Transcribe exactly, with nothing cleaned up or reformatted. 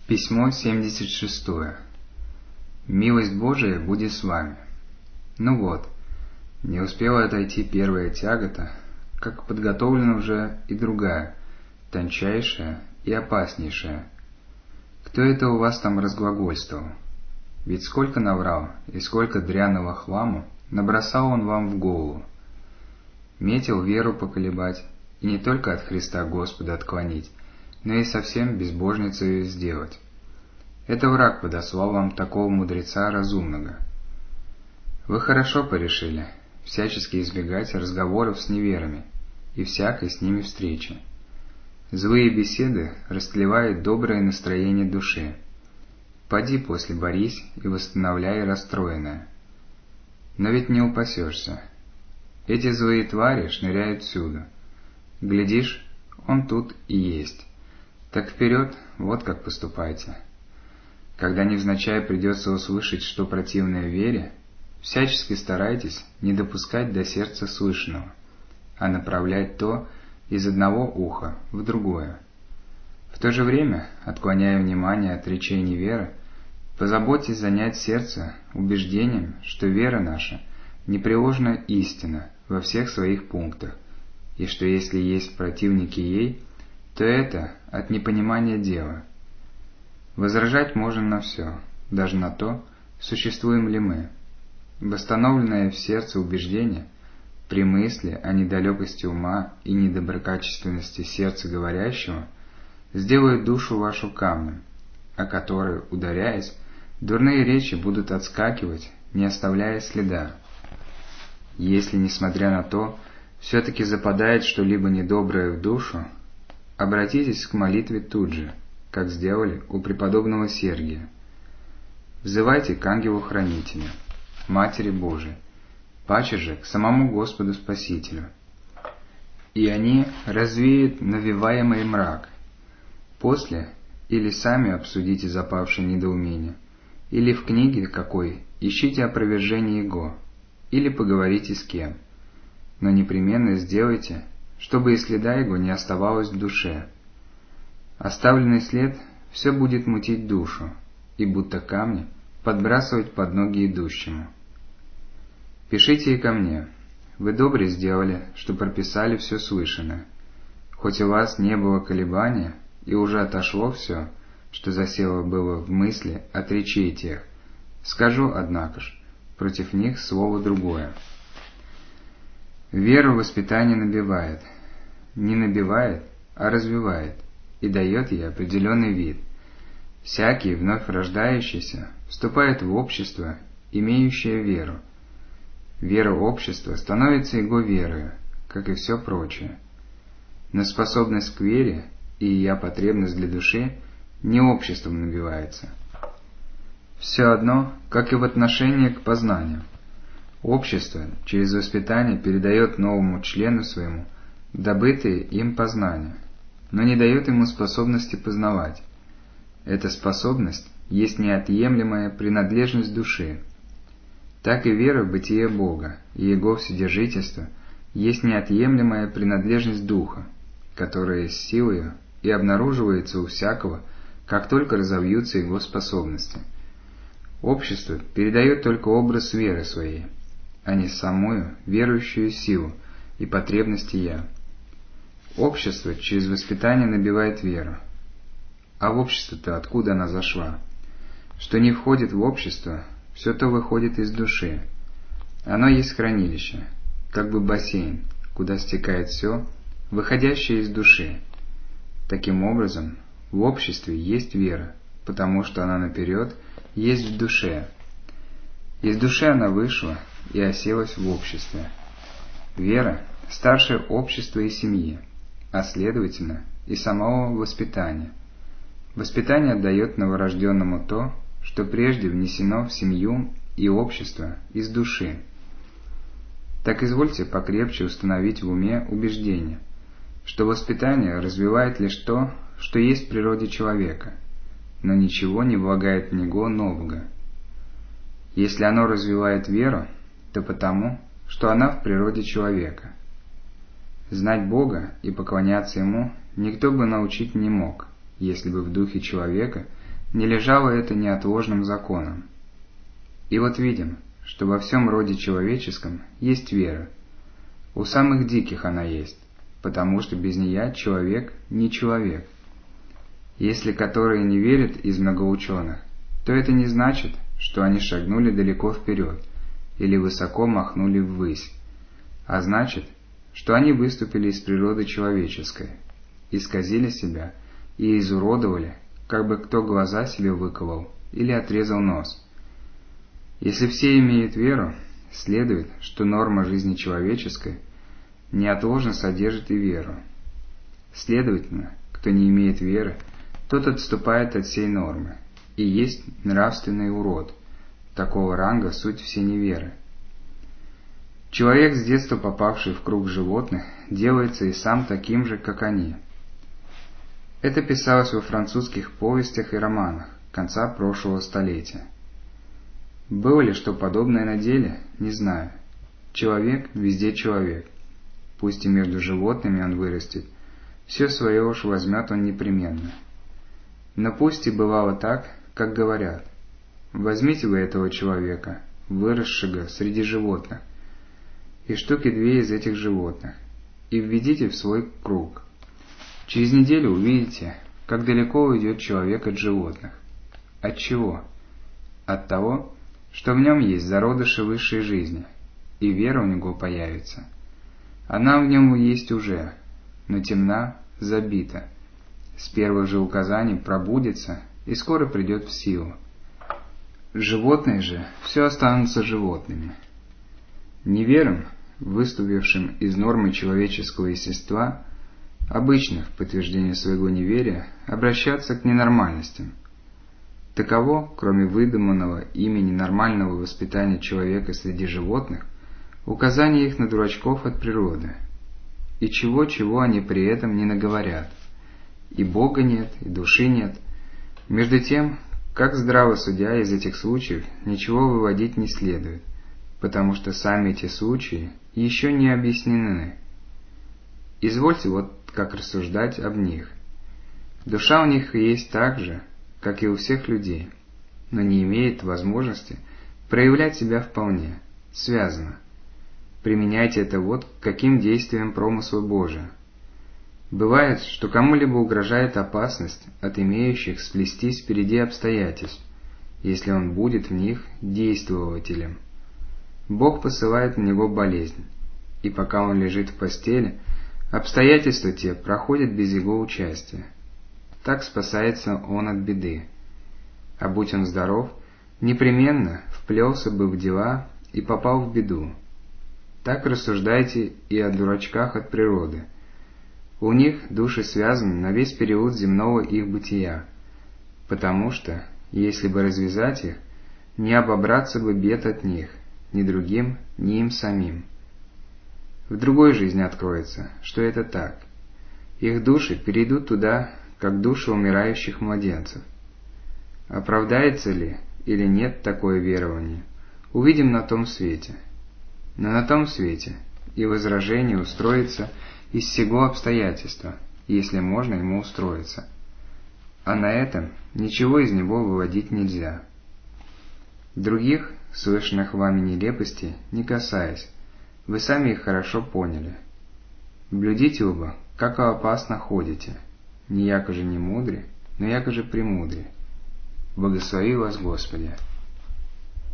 Письмо семьдесят шестое. Милость Божия будет с вами. Ну вот, не успела отойти первая тягота, как подготовлена уже и другая, тончайшая и опаснейшая. Кто это у вас там разглагольствовал? Ведь сколько наврал и сколько дряного хламу набросал он вам в голову. Метил веру поколебать, и не только от Христа Господа отклонить, но и совсем безбожницей сделать. Это враг подослал вам такого мудреца разумного. Вы хорошо порешили всячески избегать разговоров с неверами и всякой с ними встречи. Злые беседы растлевают доброе настроение души. Поди после борись и восстановляй расстроенное. Но ведь не упасешься. Эти злые твари шныряют всюду. Глядишь, он тут и есть. Так вперед, вот как поступайте. Когда невзначай придется услышать, что противное вере, всячески старайтесь не допускать до сердца слышанного, а направлять то из одного уха в другое. В то же время, отклоняя внимание от речей неверы, позаботьтесь занять сердце убеждением, что вера наша непреложна истина во всех своих пунктах, и что если есть противники ей, то это от непонимания дела. Возражать можно на все, даже на то, существуем ли мы. Восстановленное в сердце убеждение, при мысли о недалекости ума и недоброкачественности сердца говорящего, сделает душу вашу камнем, о который, ударяясь, дурные речи будут отскакивать, не оставляя следа. Если, несмотря на то, все-таки западает что-либо недоброе в душу, обратитесь к молитве тут же, как сделали у преподобного Сергия. Взывайте к ангелу-хранителю, Матери Божией, паче же к самому Господу Спасителю. И они развеют навеваемый мрак. После или сами обсудите запавшее недоумение, или в книге какой ищите опровержение его, или поговорите с кем. Но непременно сделайте, чтобы и следа его не оставалось в душе. Оставленный след все будет мутить душу, и будто камни подбрасывать под ноги идущему. Пишите и ко мне. Вы добре сделали, что прописали все слышанное. Хоть у вас не было колебания, и уже отошло все, что засело было в мысли от речей тех, скажу, однако ж, против них слово другое. Веру воспитание набивает, не набивает, а развивает, и дает ей определенный вид. Всякий, вновь рождающийся, вступает в общество, имеющее веру. Вера общества становится его верою, как и все прочее. Но способность к вере и ее потребность для души не обществом набивается. Все одно, как и в отношении к познанию. Общество через воспитание передает новому члену своему добытые им познания, но не дает ему способности познавать. Эта способность есть неотъемлемая принадлежность души. Так и вера в бытие Бога и Его вседержительство есть неотъемлемая принадлежность Духа, которая с силою и обнаруживается у всякого, как только разовьются его способности. Общество передает только образ веры своей, а не самую верующую силу и потребности «я». Общество через воспитание набивает веру. А в общество-то откуда она зашла? Что не входит в общество, все то выходит из души. Оно есть хранилище, как бы бассейн, куда стекает все, выходящее из души. Таким образом, в обществе есть вера, потому что она наперед есть в душе. Из души она вышла и оселась в обществе. Вера – старшее общество и семьи, а следовательно и самого воспитания. Воспитание дает новорожденному то, что прежде внесено в семью и общество из души. Так извольте покрепче установить в уме убеждение, что воспитание развивает лишь то, что есть в природе человека, но ничего не влагает в него нового. Если оно развивает веру, то потому, что она в природе человека. Знать Бога и поклоняться Ему никто бы научить не мог, если бы в духе человека не лежало это неотложным законом. И вот видим, что во всем роде человеческом есть вера. У самых диких она есть, потому что без нее человек не человек. Если которые не верят из многоученых, то это не значит, что они шагнули далеко вперед или высоко махнули ввысь, а значит, что они выступили из природы человеческой, исказили себя и изуродовали, как бы кто глаза себе выколол или отрезал нос. Если все имеют веру, следует, что норма жизни человеческой неотложно содержит и веру. Следовательно, кто не имеет веры, тот отступает от сей нормы и есть нравственный урод. Такого ранга суть все неверы. Человек, с детства попавший в круг животных, делается и сам таким же, как они. Это писалось во французских повестях и романах конца прошлого столетия. Было ли что подобное на деле, не знаю. Человек везде человек. Пусть и между животными он вырастет, все свое уж возьмет он непременно. Но пусть и бывало так, как говорят. Возьмите вы этого человека, выросшего среди животных, и штуки две из этих животных, и введите в свой круг. Через неделю увидите, как далеко уйдет человек от животных. От чего? От того, что в нем есть зародыши высшей жизни, и вера у него появится. Она в нем есть уже, но темна, забита. С первых же указаний пробудится и скоро придет в силу. Животные же все останутся животными. Неверам, выступившим из нормы человеческого естества, обычно в подтверждение своего неверия обращаться к ненормальностям. Таково, кроме выдуманного ими ненормального воспитания человека среди животных, указание их на дурачков от природы. И чего-чего они при этом не наговорят. И Бога нет, и души нет. Между тем, как здраво судя из этих случаев, ничего выводить не следует, потому что сами эти случаи еще не объяснены. Извольте вот как рассуждать об них. Душа у них есть так же, как и у всех людей, но не имеет возможности проявлять себя вполне, связано. Применяйте это вот к каким действиям промысла Божия. Бывает, что кому-либо угрожает опасность от имеющих сплестись впереди обстоятельств, если он будет в них действователем. Бог посылает на него болезнь, и пока он лежит в постели, обстоятельства те проходят без его участия. Так спасается он от беды. А будь он здоров, непременно вплелся бы в дела и попал в беду. Так рассуждайте и о дурачках от природы. У них души связаны на весь период земного их бытия, потому что, если бы развязать их, не обобраться бы бед от них, ни другим, ни им самим. В другой жизни откроется, что это так. Их души перейдут туда, как души умирающих младенцев. Оправдается ли или нет такое верование, увидим на том свете. Но на том свете и возражение устроится из сего обстоятельства, если можно ему устроиться. А на этом ничего из него выводить нельзя. Других, слышанных вами нелепостей, не касаясь, вы сами их хорошо поняли. Блюдите оба, как опасно ходите, не яко же не мудре, но яко же премудре. Благослови вас, Господи!